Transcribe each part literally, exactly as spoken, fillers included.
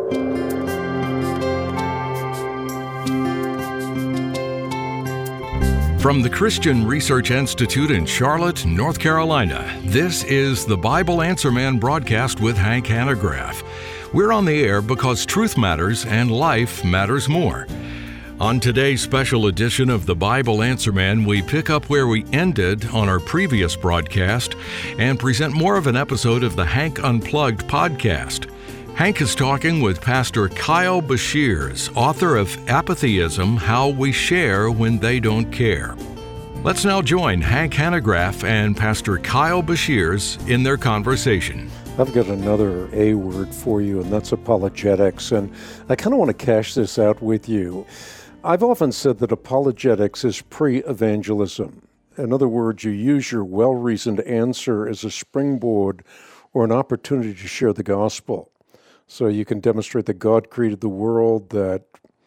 From the Christian Research Institute in Charlotte, North Carolina, this is the Bible Answer Man broadcast with Hank Hanegraaff. We're on the air because truth matters and life matters more. On today's special edition of the Bible Answer Man, we pick up where we ended on our previous broadcast and present more of an episode of the Hank Unplugged podcast. Hank is talking with Pastor Kyle Beshears, author of Apatheism, How We Share When They Don't Care. Let's now join Hank Hanegraaff and Pastor Kyle Beshears in their conversation. I've got another A word for you, and that's apologetics, and I kind of want to cash this out with you. I've often said that apologetics is pre-evangelism. In other words, you use your well-reasoned answer as a springboard or an opportunity to share the gospel. So you can demonstrate that God created the world, that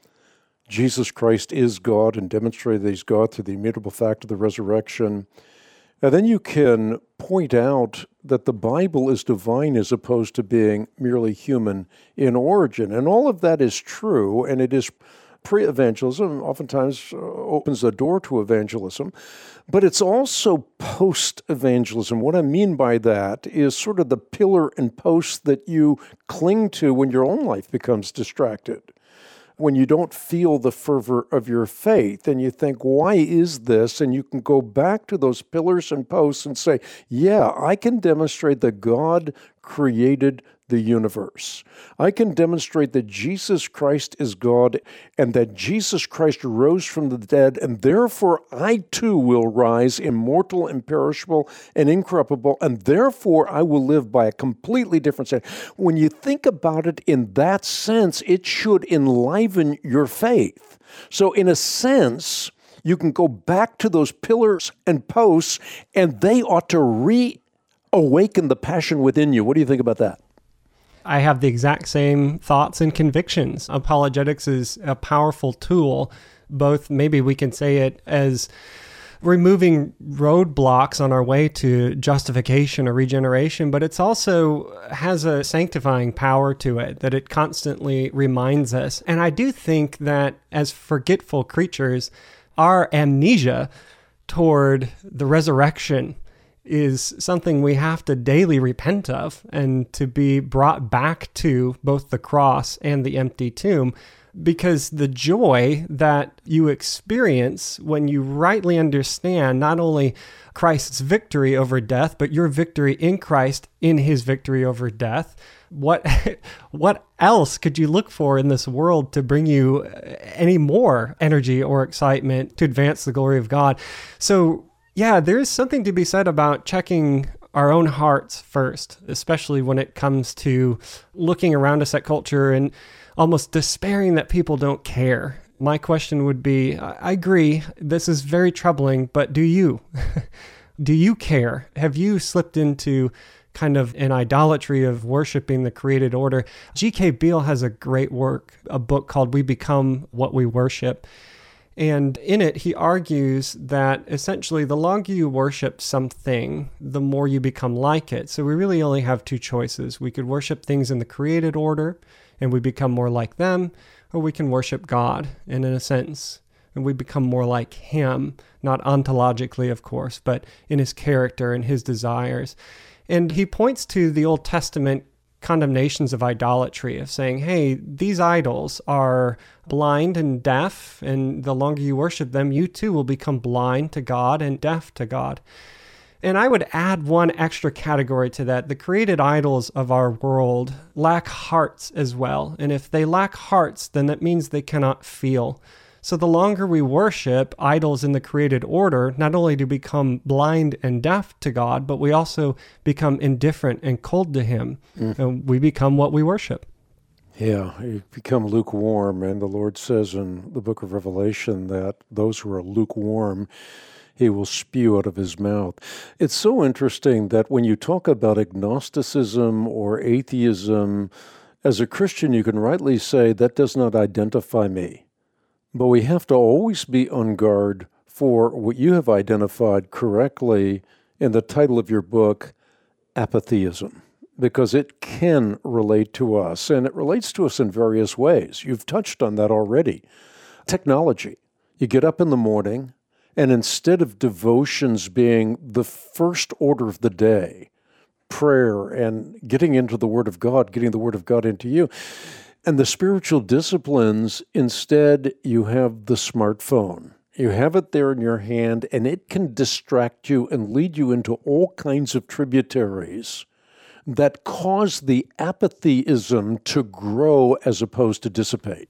Jesus Christ is God, and demonstrate that He's God through the immutable fact of the resurrection. And then you can point out that the Bible is divine as opposed to being merely human in origin. And all of that is true, and it is pre-evangelism, oftentimes opens the door to evangelism, but it's also post-evangelism. What I mean by that is sort of the pillar and post that you cling to when your own life becomes distracted, when you don't feel the fervor of your faith, and you think, why is this? And you can go back to those pillars and posts and say, yeah, I can demonstrate that God created the universe. I can demonstrate that Jesus Christ is God and that Jesus Christ rose from the dead, and therefore I too will rise immortal, imperishable, and incorruptible, and therefore I will live by a completely different standard. When you think about it in that sense, it should enliven your faith. So in a sense, you can go back to those pillars and posts, and they ought to reawaken the passion within you. What do you think about that? I have the exact same thoughts and convictions. Apologetics is a powerful tool, both maybe we can say it as removing roadblocks on our way to justification or regeneration, but it's also has a sanctifying power to it, that it constantly reminds us. And I do think that as forgetful creatures, our amnesia toward the resurrection is something we have to daily repent of and to be brought back to both the cross and the empty tomb, because the joy that you experience when you rightly understand not only Christ's victory over death, but your victory in Christ in His victory over death. What what else could you look for in this world to bring you any more energy or excitement to advance the glory of God? So yeah, there is something to be said about checking our own hearts first, especially when it comes to looking around us at culture and almost despairing that people don't care. My question would be, I agree, this is very troubling, but do you? Do you care? Have you slipped into kind of an idolatry of worshiping the created order? G K Beale has a great work, a book called We Become What We Worship. And in it, he argues that essentially the longer you worship something, the more you become like it. So we really only have two choices. We could worship things in the created order, and we become more like them, or we can worship God, and in a sense, and we become more like Him, not ontologically, of course, but in His character and His desires. And he points to the Old Testament condemnations of idolatry, of saying, hey, these idols are blind and deaf, and the longer you worship them, you too will become blind to God and deaf to God. And I would add one extra category to that. The created idols of our world lack hearts as well. And if they lack hearts, then that means they cannot feel. So the longer we worship idols in the created order, not only do we become blind and deaf to God, but we also become indifferent and cold to Him. Mm. And we become what we worship. Yeah, you become lukewarm. And the Lord says in the book of Revelation that those who are lukewarm, He will spew out of His mouth. It's so interesting that when you talk about agnosticism or atheism, as a Christian, you can rightly say, that does not identify me. But we have to always be on guard for what you have identified correctly in the title of your book, Apatheism. because it can relate to us, and it relates to us in various ways. You've touched on that already. Technology. You get up in the morning, and instead of devotions being the first order of the day, prayer and getting into the Word of God, getting the Word of God into you, and the spiritual disciplines, instead you have the smartphone. You have it there in your hand, and it can distract you and lead you into all kinds of tributaries that cause the apatheism to grow as opposed to dissipate.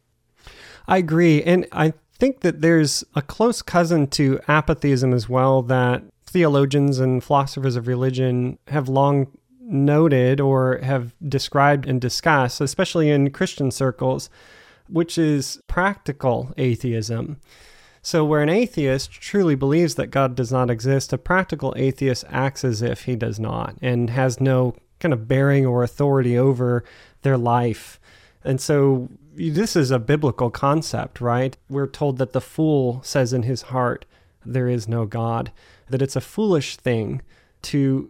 I agree. And I think that there's a close cousin to apatheism as well that theologians and philosophers of religion have long noted or have described and discussed, especially in Christian circles, which is practical atheism. So where an atheist truly believes that God does not exist, a practical atheist acts as if he does not and has no kind of bearing or authority over their life. And so this is a biblical concept, right? We're told that the fool says in his heart, there is no God, that it's a foolish thing to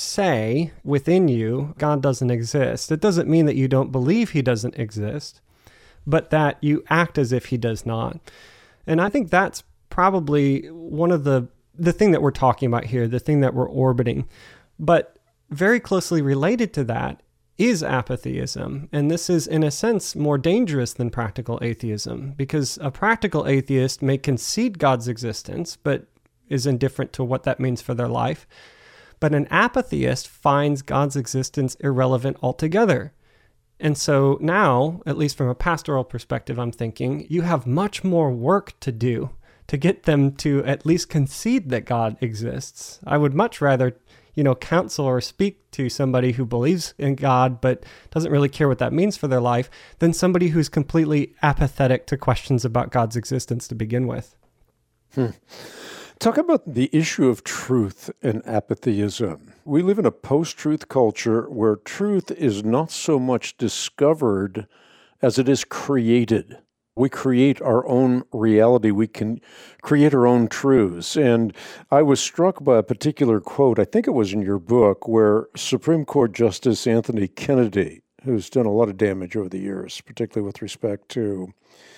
say within you, God doesn't exist. It doesn't mean that you don't believe he doesn't exist, but that you act as if he does not. And I think that's probably one of the, the thing that we're talking about here, the thing that we're orbiting. But very closely related to that is apatheism. And this is, in a sense, more dangerous than practical atheism, because a practical atheist may concede God's existence, but is indifferent to what that means for their life. But an apatheist finds God's existence irrelevant altogether. And so now, at least from a pastoral perspective, I'm thinking you have much more work to do to get them to at least concede that God exists. I would much rather, you know, counsel or speak to somebody who believes in God but doesn't really care what that means for their life than somebody who's completely apathetic to questions about God's existence to begin with. Hmm. Talk about the issue of truth and apatheism. We live in a post-truth culture where truth is not so much discovered as it is created. We create our own reality. We can create our own truths. And I was struck by a particular quote, I think it was in your book, where Supreme Court Justice Anthony Kennedy, who's done a lot of damage over the years, particularly with respect to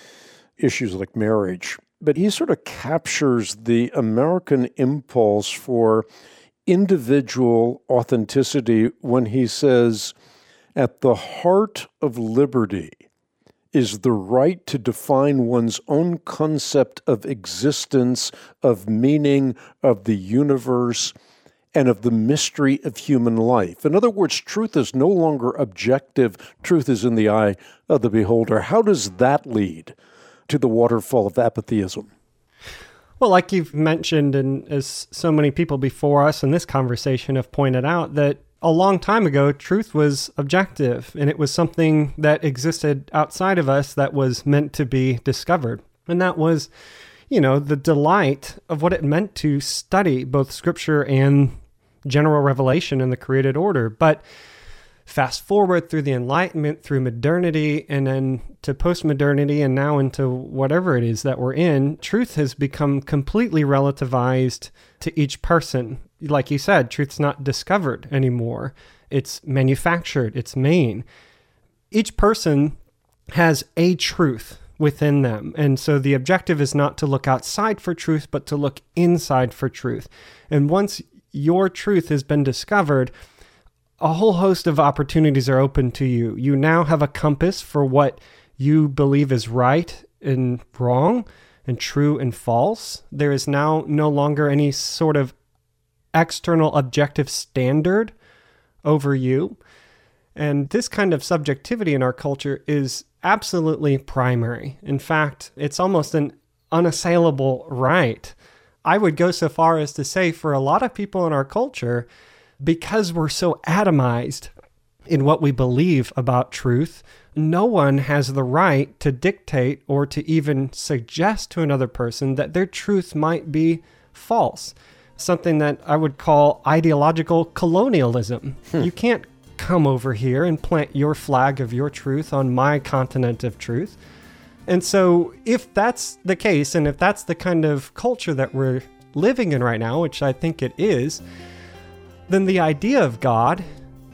issues like marriage, but he sort of captures the American impulse for individual authenticity when he says, at the heart of liberty is the right to define one's own concept of existence, of meaning, of the universe, and of the mystery of human life. In other words, truth is no longer objective. Truth is in the eye of the beholder. How does that lead to the waterfall of apatheism? Well, like you've mentioned, and as so many people before us in this conversation have pointed out, that a long time ago, truth was objective, and it was something that existed outside of us that was meant to be discovered. And that was, you know, the delight of what it meant to study both Scripture and general revelation in the created order. But fast forward through the Enlightenment, through modernity, and then to postmodernity, and now into whatever it is that we're in, truth has become completely relativized to each person. Like you said, truth's not discovered anymore. It's manufactured, it's made. Each person has a truth within them. And so the objective is not to look outside for truth, but to look inside for truth. And once your truth has been discovered, a whole host of opportunities are open to you. You now have a compass for what you believe is right and wrong and true and false. There is now no longer any sort of external objective standard over you. And this kind of subjectivity in our culture is absolutely primary. In fact, it's almost an unassailable right. I would go so far as to say for a lot of people in our culture, because we're so atomized in what we believe about truth, no one has the right to dictate or to even suggest to another person that their truth might be false. Something that I would call ideological colonialism. Hmm. You can't come over here and plant your flag of your truth on my continent of truth. And so if that's the case, and if that's the kind of culture that we're living in right now, which I think it is, then the idea of God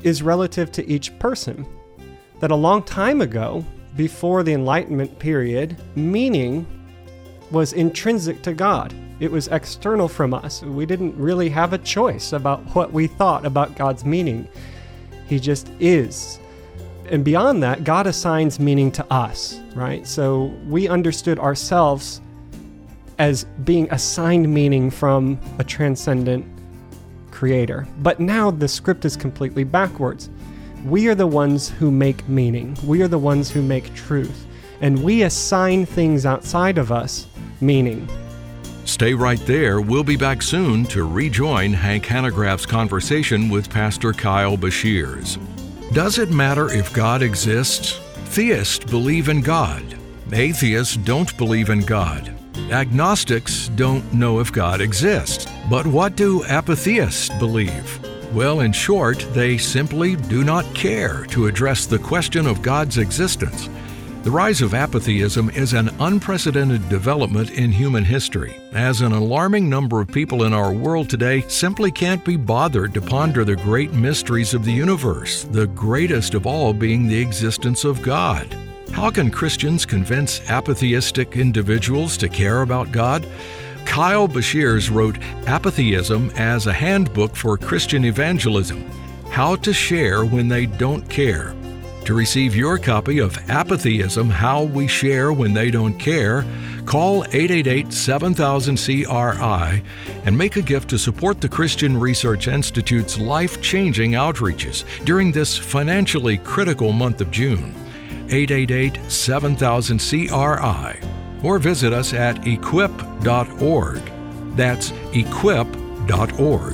is relative to each person. That a long time ago, before the Enlightenment period, meaning was intrinsic to God. It was external from us. We didn't really have a choice about what we thought about God's meaning. He just is. And beyond that, God assigns meaning to us, right? So we understood ourselves as being assigned meaning from a transcendent creator. But now the script is completely backwards. We are the ones who make meaning. We are the ones who make truth. And we assign things outside of us meaning. Stay right there. We'll be back soon to rejoin Hank Hanegraaff's conversation with Pastor Kyle Beshears. Does it matter if God exists? Theists believe in God. Atheists don't believe in God. Agnostics don't know if God exists. But what do apatheists believe? Well, in short, they simply do not care to address the question of God's existence. The rise of apatheism is an unprecedented development in human history, as an alarming number of people in our world today simply can't be bothered to ponder the great mysteries of the universe, the greatest of all being the existence of God. How can Christians convince apatheistic individuals to care about God? Kyle Beshears wrote Apatheism as a Handbook for Christian Evangelism, How to Share When They Don't Care. To receive your copy of Apatheism, How We Share When They Don't Care, call eight eight eight, seven thousand, C R I and make a gift to support the Christian Research Institute's life-changing outreaches during this financially critical month of June. eight eight eight, seven thousand, C R I or visit us at equip dot org. That's equip dot org.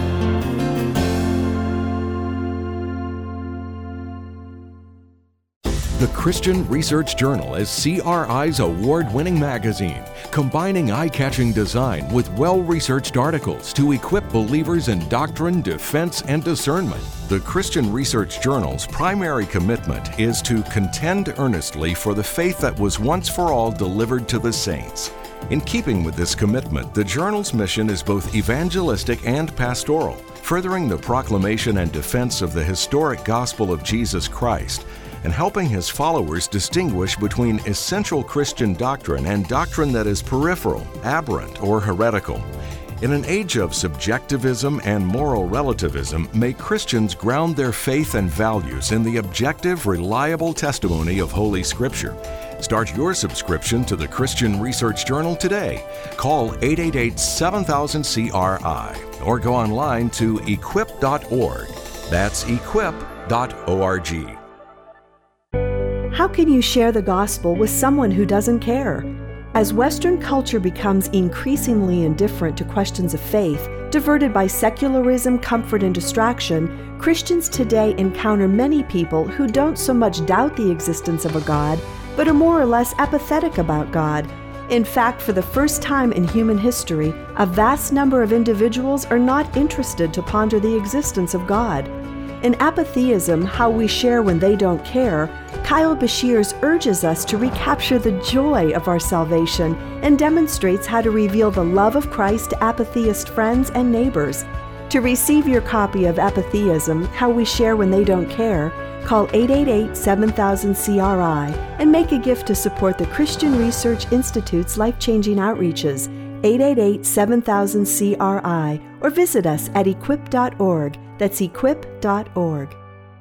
The Christian Research Journal is C R I's award-winning magazine, combining eye-catching design with well-researched articles to equip believers in doctrine, defense, and discernment. The Christian Research Journal's primary commitment is to contend earnestly for the faith that was once for all delivered to the saints. In keeping with this commitment, the journal's mission is both evangelistic and pastoral, furthering the proclamation and defense of the historic gospel of Jesus Christ, and helping his followers distinguish between essential Christian doctrine and doctrine that is peripheral, aberrant, or heretical. In an age of subjectivism and moral relativism, may Christians ground their faith and values in the objective, reliable testimony of Holy Scripture. Start your subscription to the Christian Research Journal today. Call eight eight eight, seven thousand, C R I or go online to equip dot org. That's equip dot org. How can you share the gospel with someone who doesn't care? As Western culture becomes increasingly indifferent to questions of faith, diverted by secularism, comfort, and distraction, Christians today encounter many people who don't so much doubt the existence of a God, but are more or less apathetic about God. In fact, for the first time in human history, a vast number of individuals are not interested to ponder the existence of God. In Apatheism, How We Share When They Don't Care, Kyle Beshears urges us to recapture the joy of our salvation and demonstrates how to reveal the love of Christ to apatheist friends and neighbors. To receive your copy of Apatheism, How We Share When They Don't Care, call eight eight eight, seven thousand, C R I and make a gift to support the Christian Research Institute's life-changing outreaches, eight eight eight, seven thousand, C R I, or visit us at equip dot org. That's equip dot org.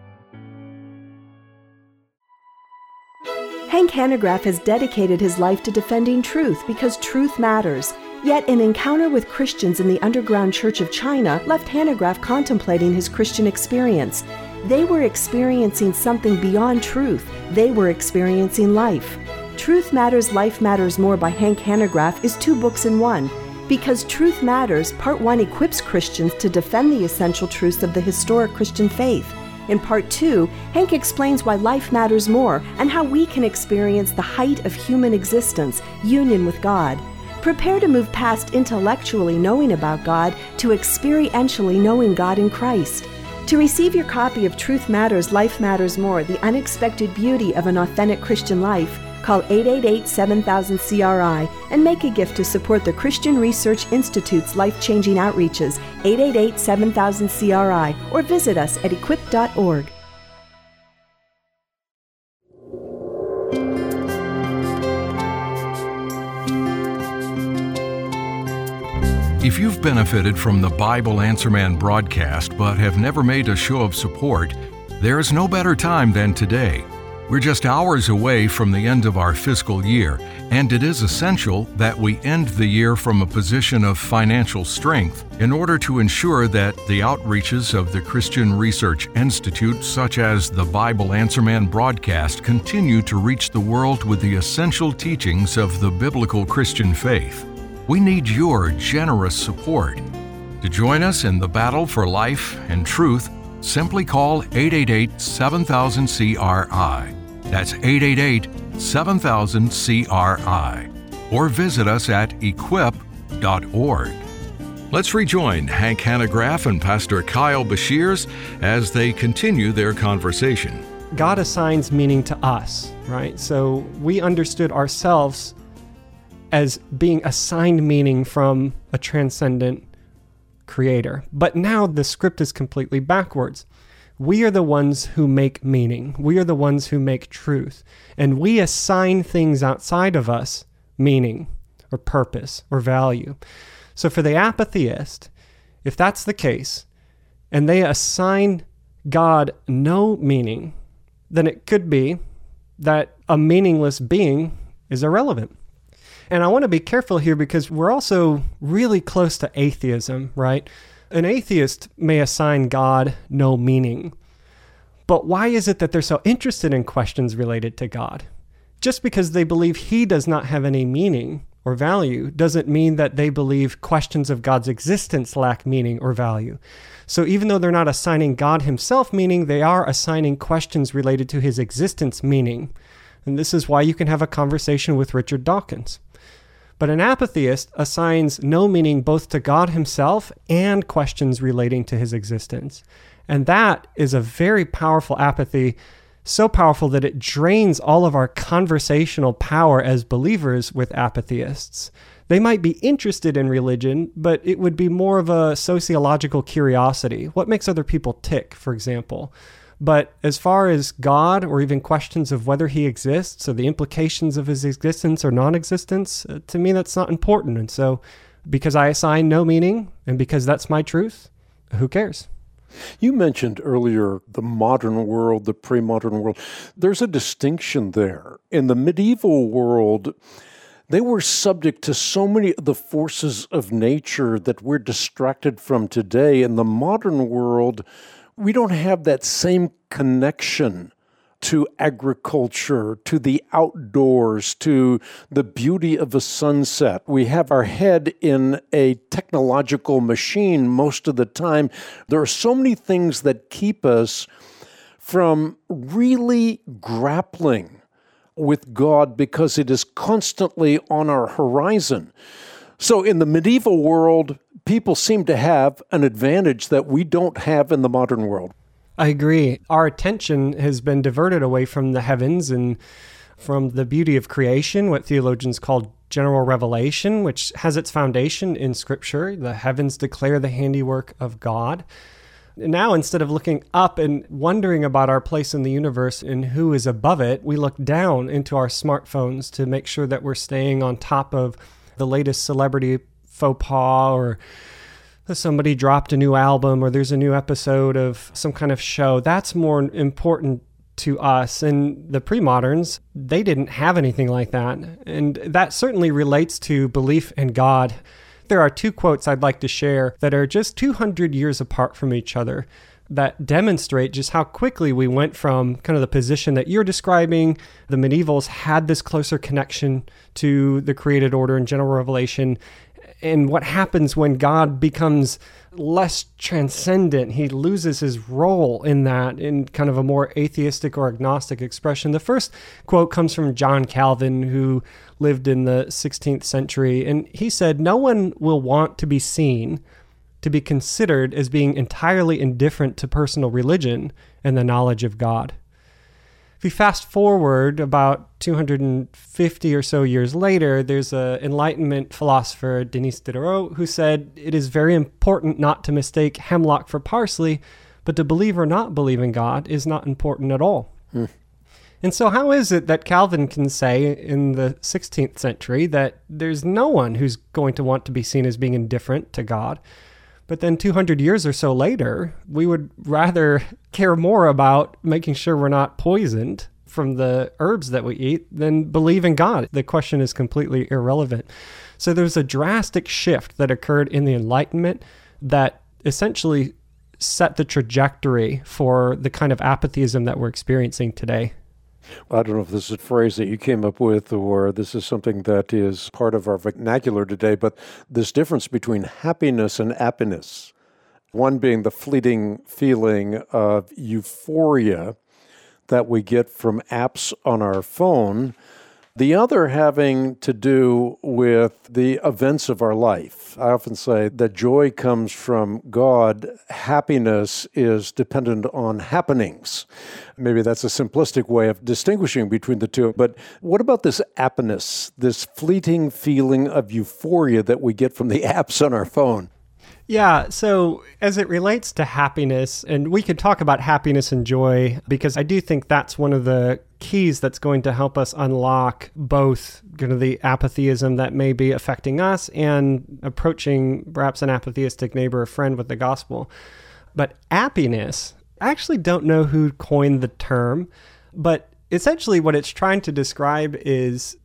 Hank Hanegraaff has dedicated his life to defending truth because truth matters. Yet an encounter with Christians in the underground Church of China left Hanegraaff contemplating his Christian experience. They were experiencing something beyond truth. They were experiencing life. Truth Matters, Life Matters More by Hank Hanegraaff is two books in one. Because Truth Matters, Part one equips Christians to defend the essential truths of the historic Christian faith. In Part two, Hank explains why life matters more and how we can experience the height of human existence, union with God. Prepare to move past intellectually knowing about God to experientially knowing God in Christ. To receive your copy of Truth Matters, Life Matters More, The Unexpected Beauty of an Authentic Christian Life, Call eight eight eight, seven thousand, C R I and make a gift to support the Christian Research Institute's life-changing outreaches, eight eight eight, seven thousand, C R I, or visit us at equip dot org. If you've benefited from the Bible Answer Man broadcast but have never made a show of support, there is no better time than today. We're just hours away from the end of our fiscal year, and it is essential that we end the year from a position of financial strength in order to ensure that the outreaches of the Christian Research Institute, such as the Bible Answer Man broadcast, continue to reach the world with the essential teachings of the biblical Christian faith. We need your generous support. To join us in the battle for life and truth, simply call eight eight eight, seven thousand, C R I. That's eight eight eight, seven thousand, C R I. Or visit us at equip dot org. Let's rejoin Hank Hanegraaff and Pastor Kyle Beshears as they continue their conversation. God assigns meaning to us, right? So we understood ourselves as being assigned meaning from a transcendent creator. But now the script is completely backwards. We are the ones who make meaning. We are the ones who make truth. And we assign things outside of us meaning or purpose or value. So for the apatheist, if that's the case, and they assign God no meaning, then it could be that a meaningless being is irrelevant. And I want to be careful here because we're also really close to atheism, right? An atheist may assign God no meaning. But why is it that they're so interested in questions related to God? Just because they believe he does not have any meaning or value doesn't mean that they believe questions of God's existence lack meaning or value. So even though they're not assigning God himself meaning, they are assigning questions related to his existence meaning. And this is why you can have a conversation with Richard Dawkins. But an apatheist assigns no meaning both to God himself and questions relating to his existence. And that is a very powerful apathy, so powerful that it drains all of our conversational power as believers with apatheists. They might be interested in religion, but it would be more of a sociological curiosity. What makes other people tick, for example? But as far as God, or even questions of whether he exists or the implications of his existence or non-existence, uh, to me that's not important. And so because I assign no meaning and because that's my truth, who cares? You mentioned earlier the modern world, the pre-modern world. There's a distinction there. In the medieval world, they were subject to so many of the forces of nature that we're distracted from today. In the modern world, we don't have that same connection to agriculture, to the outdoors, to the beauty of a sunset. We have our head in a technological machine most of the time. There are so many things that keep us from really grappling with God because it is constantly on our horizon. So in the medieval world, people seem to have an advantage that we don't have in the modern world. I agree. Our attention has been diverted away from the heavens and from the beauty of creation, what theologians call general revelation, which has its foundation in Scripture. The heavens declare the handiwork of God. Now, instead of looking up and wondering about our place in the universe and who is above it, we look down into our smartphones to make sure that we're staying on top of the latest celebrity faux pas, or somebody dropped a new album, or there's a new episode of some kind of show. That's more important to us. And the pre-moderns, they didn't have anything like that. And that certainly relates to belief in God. There are two quotes I'd like to share that are just two hundred years apart from each other that demonstrate just how quickly we went from kind of the position that you're describing. The medievals had this closer connection to the created order and general revelation. And what happens when God becomes less transcendent, he loses his role in that in kind of a more atheistic or agnostic expression. The first quote comes from John Calvin, who lived in the sixteenth century. And he said, "No one will want to be seen to be considered as being entirely indifferent to personal religion and the knowledge of God." If you fast forward about two hundred fifty or so years later, there's an Enlightenment philosopher, Denis Diderot, who said it is very important not to mistake hemlock for parsley, but to believe or not believe in God is not important at all. Hmm. And so how is it that Calvin can say in the sixteenth century that there's no one who's going to want to be seen as being indifferent to God? But then two hundred years or so later, we would rather care more about making sure we're not poisoned from the herbs that we eat than believe in God. The question is completely irrelevant. So there's a drastic shift that occurred in the Enlightenment that essentially set the trajectory for the kind of apatheism that we're experiencing today. I don't know if this is a phrase that you came up with or this is something that is part of our vernacular today, but this difference between happiness and appiness, one being the fleeting feeling of euphoria that we get from apps on our phone, the other having to do with the events of our life. I often say that joy comes from God. Happiness is dependent on happenings. Maybe that's a simplistic way of distinguishing between the two. But what about this appiness, this fleeting feeling of euphoria that we get from the apps on our phone? Yeah, so as it relates to happiness, and we could talk about happiness and joy, because I do think that's one of the keys that's going to help us unlock both kind of the apatheism that may be affecting us and approaching perhaps an apatheistic neighbor or friend with the gospel. But appiness, I actually don't know who coined the term, but essentially what it's trying to describe is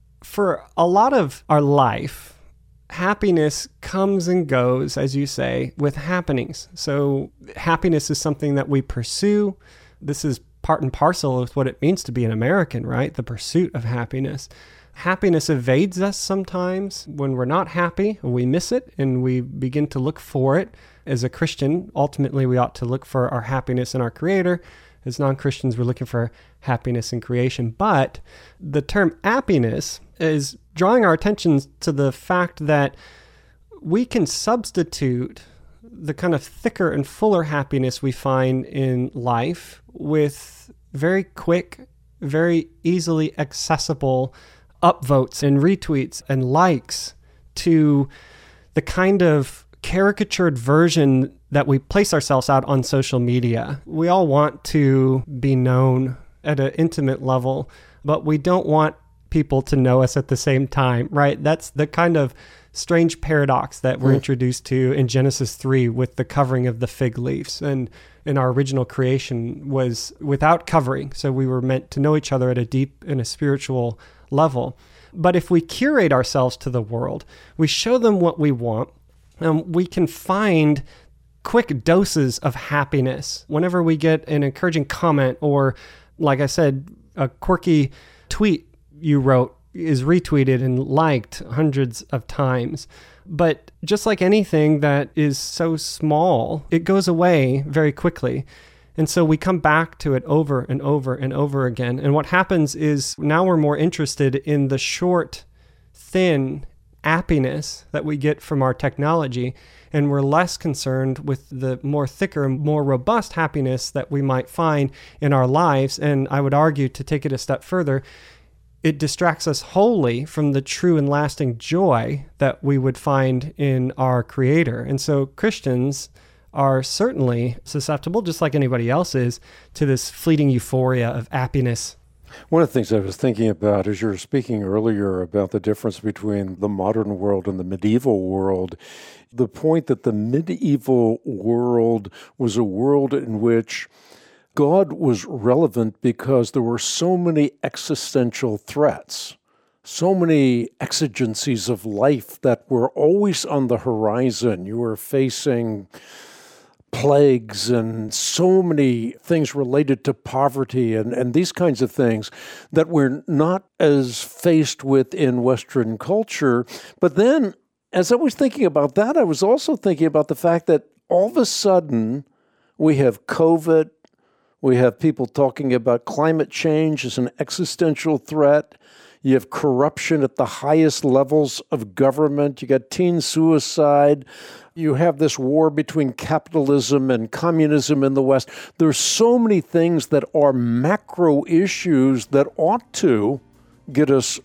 for a lot of our life, happiness comes and goes, as you say, with happenings. So happiness is something that we pursue. This is part and parcel with what it means to be an American, right? The pursuit of happiness. Happiness evades us sometimes when we're not happy. We miss it and we begin to look for it. As a Christian, ultimately we ought to look for our happiness in our Creator. As non-Christians, we're looking for happiness in creation. But the term appiness is drawing our attention to the fact that we can substitute the kind of thicker and fuller happiness we find in life with very quick, very easily accessible upvotes and retweets and likes to the kind of caricatured version that we place ourselves out on social media. We all want to be known at an intimate level, but we don't want people to know us at the same time, right? That's the kind of strange paradox that we're mm. introduced to in Genesis three with the covering of the fig leaves. And in our original creation was without covering. So we were meant to know each other at a deep and a spiritual level. But if we curate ourselves to the world, we show them what we want, um, we can find quick doses of happiness. Whenever we get an encouraging comment or, like I said, a quirky tweet you wrote is retweeted and liked hundreds of times. But just like anything that is so small, it goes away very quickly. And so we come back to it over and over and over again. And what happens is now we're more interested in the short, thin appiness that we get from our technology, and we're less concerned with the more thicker and more robust happiness that we might find in our lives. And I would argue, to take it a step further, it distracts us wholly from the true and lasting joy that we would find in our Creator. And so Christians are certainly susceptible, just like anybody else is, to this fleeting euphoria of happiness. One of the things I was thinking about as you were speaking earlier about the difference between the modern world and the medieval world, the point that the medieval world was a world in which God was relevant because there were so many existential threats, so many exigencies of life that were always on the horizon. You were facing plagues and so many things related to poverty and, and these kinds of things that we're not as faced with in Western culture. But then, as I was thinking about that, I was also thinking about the fact that all of a sudden we have COVID, we have people talking about climate change as an existential threat. You have corruption at the highest levels of government. You got teen suicide. You have this war between capitalism and communism in the West. There's so many things that are macro issues that ought to get us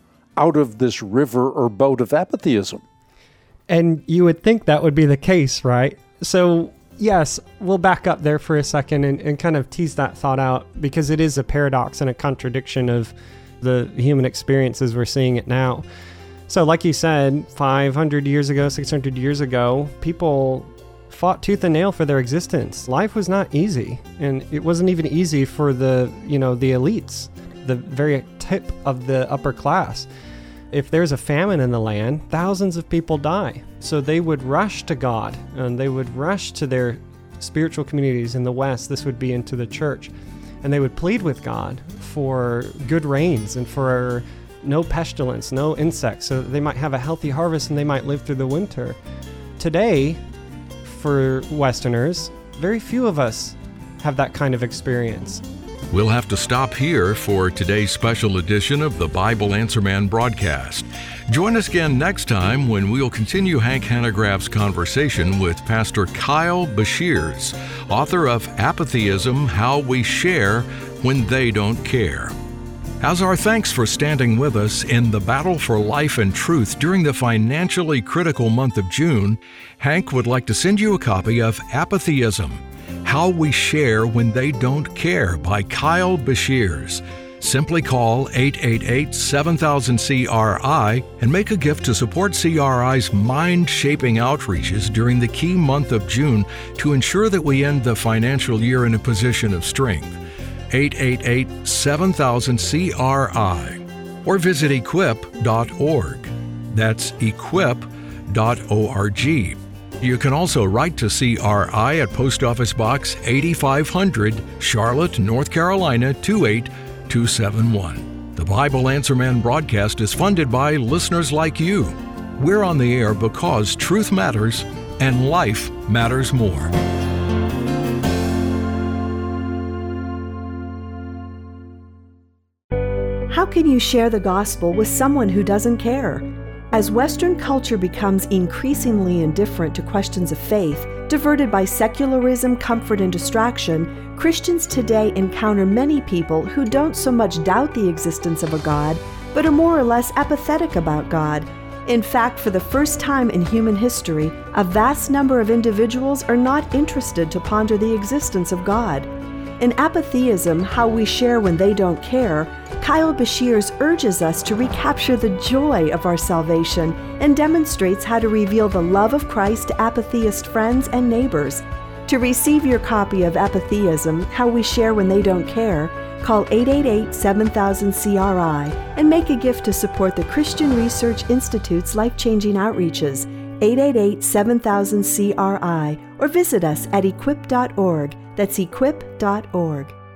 out of this river or boat of apatheism. And you would think that would be the case, right? So, yes, we'll back up there for a second and, and kind of tease that thought out, because it is a paradox and a contradiction of the human experience as we're seeing it now. So like you said, five hundred years ago, six hundred years ago, people fought tooth and nail for their existence. Life was not easy, and it wasn't even easy for the, you know, the elites, the very tip of the upper class. If there's a famine in the land, thousands of people die. So they would rush to God, and they would rush to their spiritual communities in the West. This would be into the church. And they would plead with God for good rains and for no pestilence, no insects, so that they might have a healthy harvest and they might live through the winter. Today, for Westerners, very few of us have that kind of experience. We'll have to stop here for today's special edition of the Bible Answer Man broadcast. Join us again next time when we'll continue Hank Hanegraaff's conversation with Pastor Kyle Beshears, author of Apatheism, How We Share When They Don't Care. As our thanks for standing with us in the battle for life and truth during the financially critical month of June, Hank would like to send you a copy of Apatheism, How We Share When They Don't Care by Kyle Beshears. Simply call eight eight eight, seven thousand, C R I and make a gift to support C R I's mind-shaping outreaches during the key month of June to ensure that we end the financial year in a position of strength. eight eight eight, seven thousand, C R I or visit equip dot org. That's equip dot org. You can also write to C R I at Post Office Box eighty-five hundred, Charlotte, North Carolina two eight two seven one. The Bible Answer Man broadcast is funded by listeners like you. We're on the air because truth matters and life matters more. How can you share the gospel with someone who doesn't care? As Western culture becomes increasingly indifferent to questions of faith, diverted by secularism, comfort, and distraction, Christians today encounter many people who don't so much doubt the existence of a God, but are more or less apathetic about God. In fact, for the first time in human history, a vast number of individuals are not interested to ponder the existence of God. In Apatheism, How We Share When They Don't Care, Kyle Beshears urges us to recapture the joy of our salvation and demonstrates how to reveal the love of Christ to apatheist friends and neighbors. To receive your copy of Apatheism, How We Share When They Don't Care, call eight eight eight, seven thousand, C R I and make a gift to support the Christian Research Institute's life-changing outreaches, eight eight eight, seven thousand, C R I, or visit us at equip dot org. That's equip dot org.